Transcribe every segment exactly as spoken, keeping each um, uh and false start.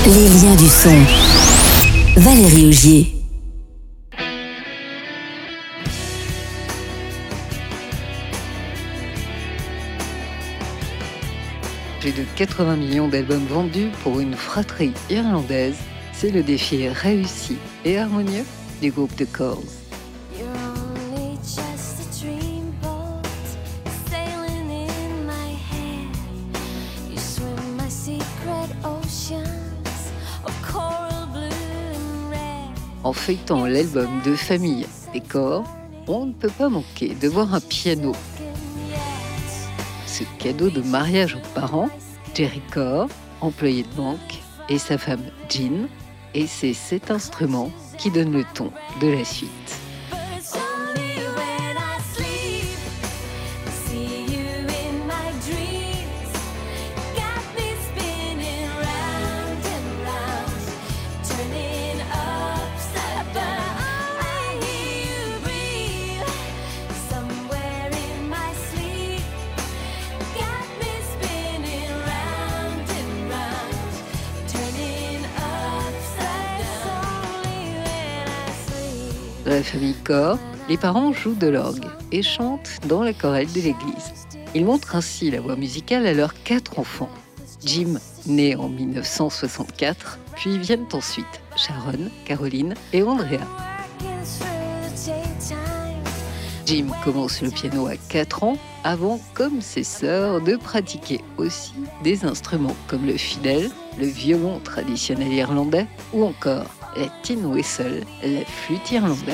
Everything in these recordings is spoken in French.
Les liens du son. Valérie Augier. Plus de quatre-vingts millions d'albums vendus pour une fratrie irlandaise, c'est le défi réussi et harmonieux du groupe The Corrs. En feuilletant l'album de famille des Corrs, on ne peut pas manquer de voir un piano. Ce cadeau de mariage aux parents, Jerry Corrs, employé de banque, et sa femme Jean, et c'est cet instrument qui donne le ton de la suite. Dans la famille Corrs, les parents jouent de l'orgue et chantent dans la chorale de l'église. Ils montrent ainsi la voie musicale à leurs quatre enfants. Jim, né en dix-neuf cent soixante-quatre, puis viennent ensuite Sharon, Caroline et Andrea. Jim commence le piano à quatre ans, avant, comme ses sœurs, de pratiquer aussi des instruments comme le fiddle, le violon traditionnel irlandais ou encore la tin whistle, la flûte irlandaise.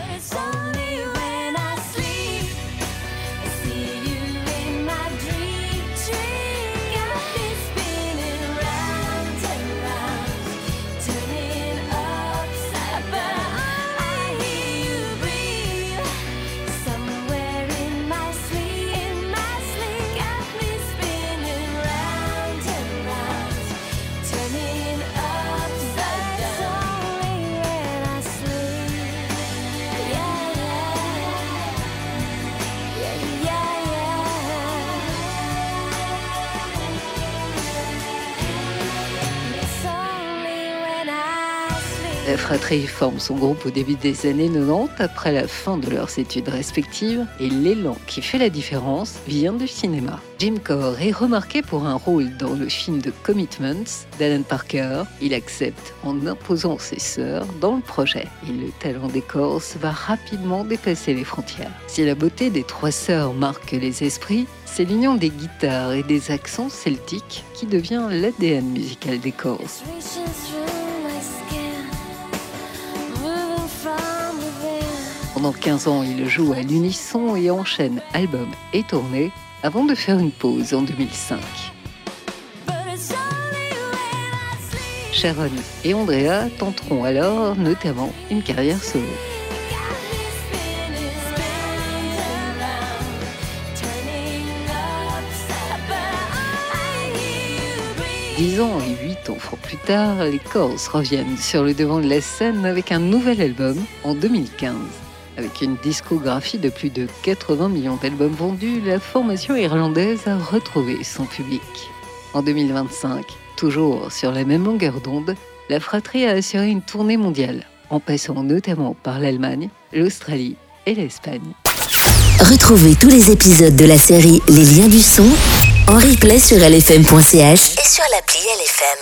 La fratrie forme son groupe au début des années quatre-vingt-dix, après la fin de leurs études respectives, et l'élan qui fait la différence vient du cinéma. Jim Corrs est remarqué pour un rôle dans le film de Commitments d'Alan Parker. Il accepte en imposant ses sœurs dans le projet. Et le talent des Corrs va rapidement dépasser les frontières. Si la beauté des trois sœurs marque les esprits, c'est l'union des guitares et des accents celtiques qui devient l'A D N musical des Corrs. Pendant quinze ans, il joue à l'unisson et enchaîne albums et tournées avant de faire une pause en deux mille cinq. Sharon et Andrea tenteront alors notamment une carrière solo. Dix ans et huit enfants plus tard, les Corrs reviennent sur le devant de la scène avec un nouvel album en deux mille quinze. Avec une discographie de plus de quatre-vingts millions d'albums vendus, la formation irlandaise a retrouvé son public. En deux mille vingt-cinq, toujours sur la même longueur d'onde, la fratrie a assuré une tournée mondiale, en passant notamment par l'Allemagne, l'Australie et l'Espagne. Retrouvez tous les épisodes de la série Les liens du son en replay sur L F M point C H et sur l'appli L F M.